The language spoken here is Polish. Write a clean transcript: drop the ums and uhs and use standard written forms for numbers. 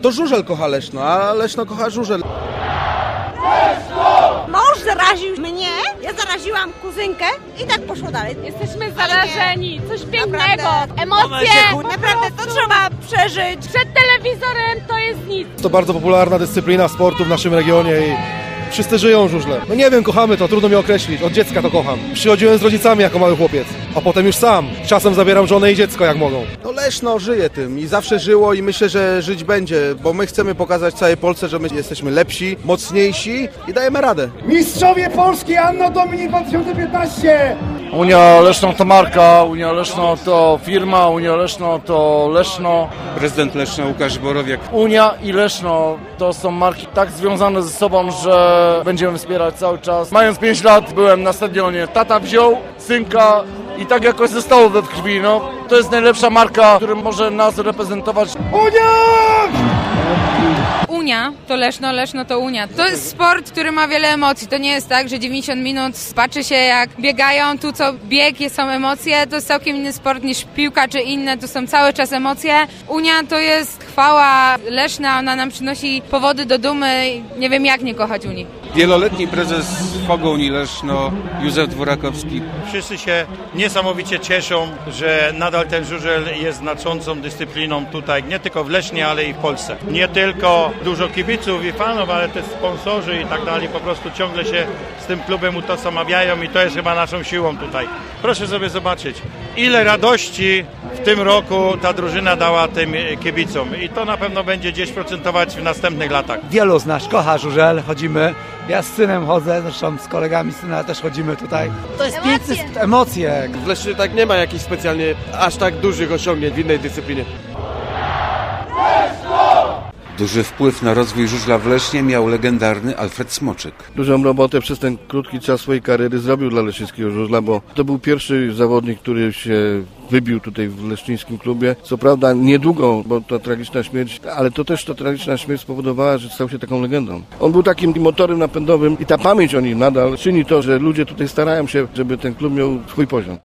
To Żużel kocha Leszno, a Leszno kocha Żużel. Mąż zaraził mnie, ja zaraziłam kuzynkę i tak poszło dalej. Jesteśmy zarażeni, coś pięknego, Naprawdę. emocje. Naprawdę to trzeba przeżyć. Przed telewizorem to jest nic. To bardzo popularna dyscyplina sportu w naszym regionie i wszyscy żyją żużlem. No nie wiem, kochamy to, trudno mi określić. Od dziecka to kocham. Przychodziłem z rodzicami jako mały chłopiec, a potem już sam. Czasem zabieram żonę i dziecko jak mogą. No Leszno żyje tym i zawsze żyło i myślę, że żyć będzie, bo my chcemy pokazać całej Polsce, że my jesteśmy lepsi, mocniejsi i dajemy radę. Mistrzowie Polski Anno Domini 2015! Unia Leszno to marka, Unia Leszno to firma, Unia Leszno to Leszno. Prezydent Leszna Łukasz Borowiak. Unia i Leszno to są marki tak związane ze sobą, że będziemy wspierać cały czas. Mając 5 lat byłem na stadionie. Tata wziął synka i tak jakoś zostało we krwi. No, to jest najlepsza marka, która może nas reprezentować. Unia to Leszno, Leszno to Unia. To jest sport, który ma wiele emocji. To nie jest tak, że 90 minut patrzy się jak biegają, tu co bieg, są emocje. To jest całkiem inny sport niż piłka czy inne, to są cały czas emocje. Unia to jest chwała Leszna, ona nam przynosi powody do dumy. Nie wiem jak nie kochać Unii. Wieloletni prezes FOGO Unii Leszno Józef Dworakowski. Wszyscy się niesamowicie cieszą, że nadal ten żużel jest znaczącą dyscypliną tutaj, nie tylko w Lesznie, ale i w Polsce. Nie tylko dużo kibiców i fanów, ale też sponsorzy i tak dalej po prostu ciągle się z tym klubem utożsamiają i to jest chyba naszą siłą tutaj. Proszę sobie zobaczyć, ile radości w tym roku ta drużyna dała tym kibicom i to na pewno będzie gdzieś procentować w następnych latach. Wielu z nas kocha żużel, chodzimy. Ja z synem chodzę, zresztą z kolegami syna też chodzimy tutaj. To jest piękne emocje. W Lesznie tak nie ma jakichś specjalnie aż tak dużych osiągnięć w innej dyscyplinie. Duży wpływ na rozwój żużla w Lesznie miał legendarny Alfred Smoczyk. Dużą robotę przez ten krótki czas swojej kariery zrobił dla leszczyńskiego żużla, bo to był pierwszy zawodnik, który się wybił tutaj w leszczyńskim klubie. Co prawda niedługo, bo ta tragiczna śmierć, ale to też ta tragiczna śmierć spowodowała, że stał się taką legendą. On był takim motorem napędowym i ta pamięć o nim nadal czyni to, że ludzie tutaj starają się, żeby ten klub miał swój poziom.